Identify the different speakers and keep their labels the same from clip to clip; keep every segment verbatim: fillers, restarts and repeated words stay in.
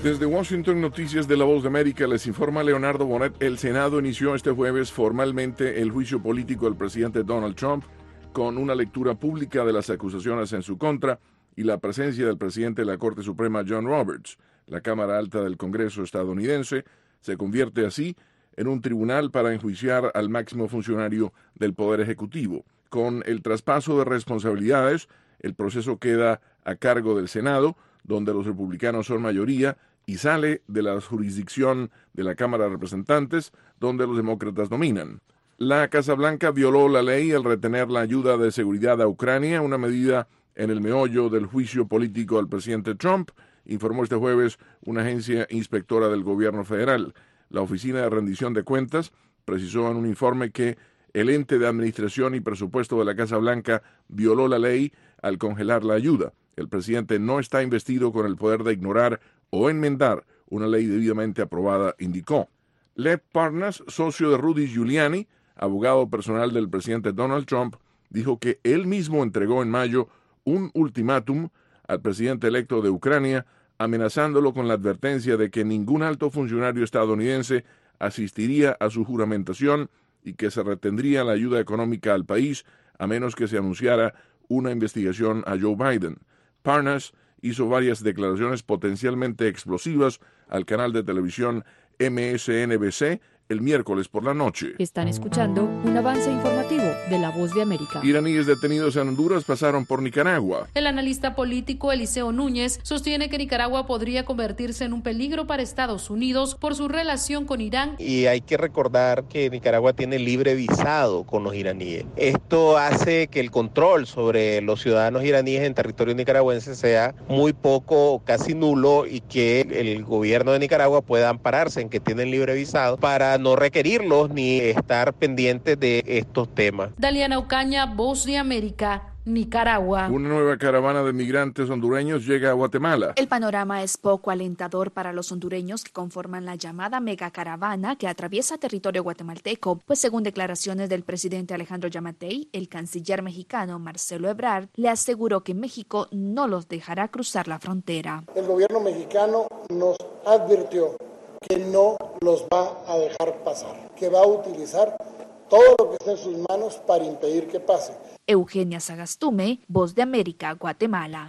Speaker 1: Desde Washington, Noticias de la Voz de América, les informa Leonardo Bonet. El Senado inició este jueves formalmente el juicio político del presidente Donald Trump con una lectura pública de las acusaciones en su contra y la presencia del presidente de la Corte Suprema, John Roberts. La Cámara Alta del Congreso estadounidense se convierte así en un tribunal para enjuiciar al máximo funcionario del Poder Ejecutivo. Con el traspaso de responsabilidades, el proceso queda a cargo del Senado, donde los republicanos son mayoría, y sale de la jurisdicción de la Cámara de Representantes, donde los demócratas dominan. La Casa Blanca violó la ley al retener la ayuda de seguridad a Ucrania, una medida en el meollo del juicio político al presidente Trump, informó este jueves una agencia inspectora del gobierno federal. La Oficina de Rendición de Cuentas precisó en un informe que el ente de administración y presupuesto de la Casa Blanca violó la ley al congelar la ayuda. El presidente no está investido con el poder de ignorar o enmendar una ley debidamente aprobada, indicó. Lev Parnas, socio de Rudy Giuliani, abogado personal del presidente Donald Trump, dijo que él mismo entregó en mayo un ultimátum al presidente electo de Ucrania, amenazándolo con la advertencia de que ningún alto funcionario estadounidense asistiría a su juramentación y que se retendría la ayuda económica al país a menos que se anunciara una investigación a Joe Biden. Parnas hizo varias declaraciones potencialmente explosivas al canal de televisión M S N B C el miércoles por la noche.
Speaker 2: Están escuchando un avance informativo de La Voz de América.
Speaker 1: Iraníes detenidos en Honduras pasaron por Nicaragua.
Speaker 3: El analista político Eliseo Núñez sostiene que Nicaragua podría convertirse en un peligro para Estados Unidos por su relación con Irán.
Speaker 4: Y hay que recordar que Nicaragua tiene libre visado con los iraníes. Esto hace que el control sobre los ciudadanos iraníes en territorio nicaragüense sea muy poco, casi nulo, y que el gobierno de Nicaragua pueda ampararse en que tienen libre visado para no requerirlos ni estar pendientes de estos temas.
Speaker 3: Daliana Ocaña, Voz de América, Nicaragua.
Speaker 1: Una nueva caravana de migrantes hondureños llega a Guatemala.
Speaker 5: El panorama es poco alentador para los hondureños que conforman la llamada megacaravana que atraviesa territorio guatemalteco, pues según declaraciones del presidente Alejandro Yamatei, el canciller mexicano Marcelo Ebrard le aseguró que México no los dejará cruzar la frontera.
Speaker 6: El gobierno mexicano nos advirtió que no los va a dejar pasar, que va a utilizar todo lo que esté en sus manos para impedir que pase.
Speaker 5: Eugenia Sagastume, Voz de América, Guatemala.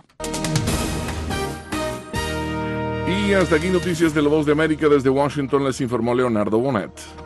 Speaker 1: Y hasta aquí Noticias de la Voz de América. Desde Washington les informó Leonardo Bonet.